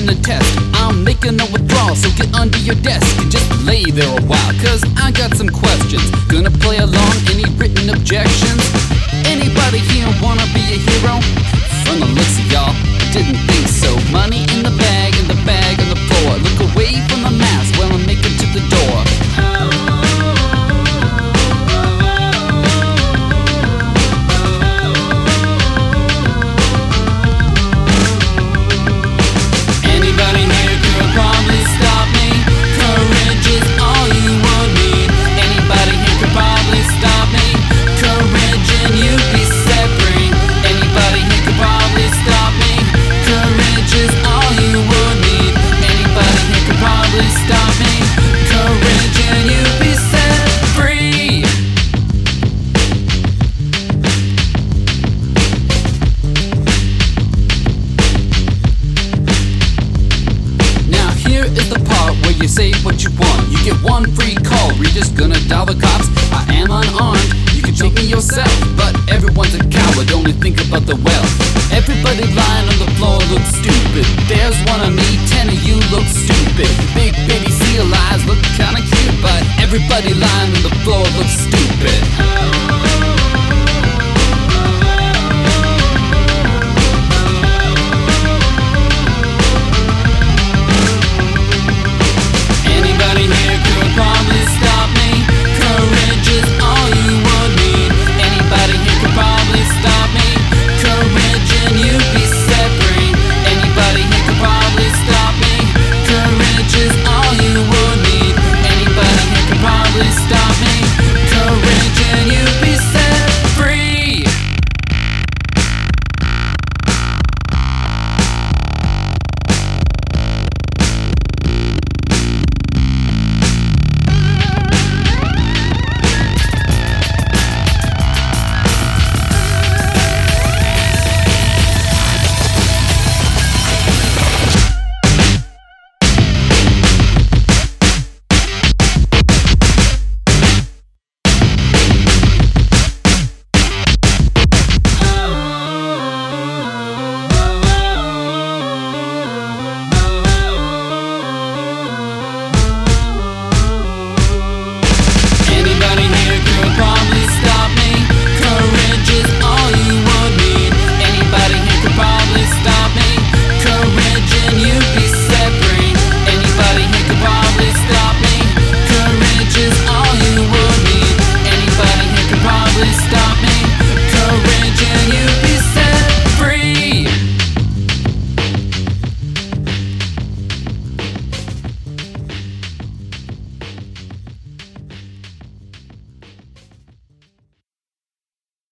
passing the test. I'm making a withdrawal, so get under your desk and just lay there a while, cause I got some questions. Gonna play along, any written objections? Anybody here wanna be a hero? From the looks of y'all, didn't think so. Money in the bag on the floor. Look away from the mask while I'm making to the door. Anybody here could probably stop me. Courage is all you would need. Anybody here could probably stop me. Courage and you'd be set free. Anybody here could probably stop me. Courage is all you would need. Anybody here could probably stop me. Courage and you'd be set free. Now here is the part where you say what you want. You get one free call, Rita's gonna dial the cops. I am unarmed, you can take me yourself, but everyone's a coward, only think about the wealth. Everybody lying on the floor looks stupid. There's one of me, 10 of you look stupid. Big